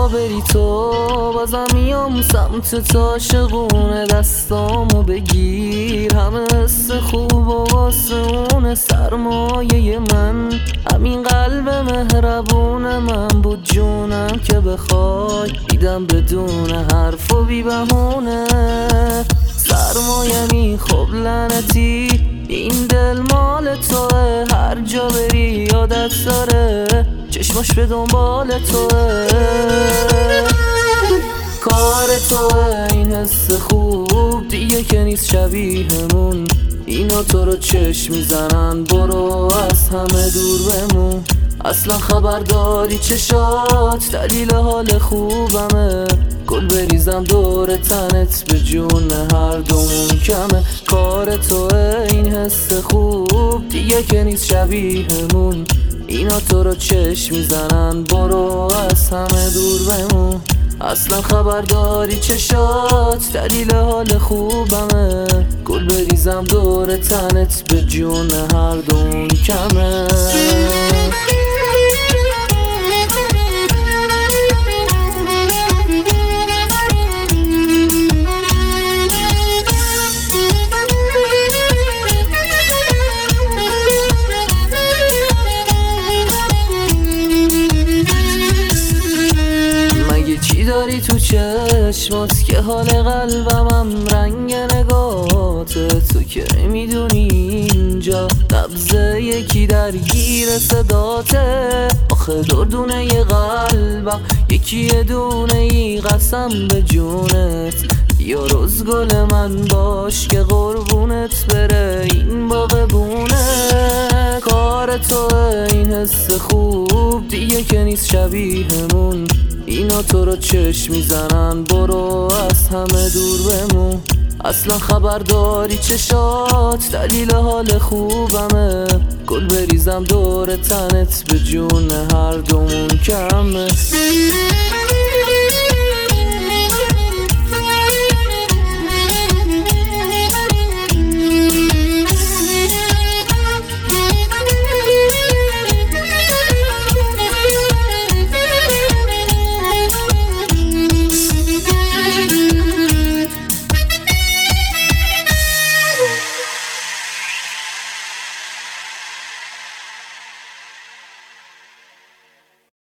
بری تو بازم میام سمت تا عاشقونه، دستامو بگیر همه حس خوب و واسه اون سرمایه من. همین قلب مهربون من بود جونم که بخوای دیدم بدون حرف و بی بهونه. سرمایه‌می خب لعنتی این دل مال توه، هر جا بری یادت داره چشماش به دنبال توه. کار توه این حس خوب دیگه که نیست شبیهمون، اینا تو رو چشم میزنن برو از همه دور بمون. اصلا خبر داری چشات دلیل حال خوبمه، گل بریزم دور تنت به جون هر دومون کمه. کار توه این حس خوب دیگه که نیست شبیهمون، اینا تو رو چشم میزنن برو از همه دور بمون. اصلا خبر داری چشات دلیل حال خوبمه، گل بریزم دور تنت به جون هر دومون کمه. چی داری تو چشمات که حال قلبمم رنگ نگاته؟ تو که میدونی اینجا نبض یکی درگیر صداته. آخه دردونه ی قلبم یکی دونه ای قسم به جونت، یا روز گل من باش که قربونت بره این باغبونه. کار توه این حس خوب دیگه که نیست شبیهمون، اینا تو رو چشم میزنن برو از همه دور بمون. اصلا خبر داری چشات دلیل حال خوبمه، گل بریزم دور تنت به جون هر دومون کمه.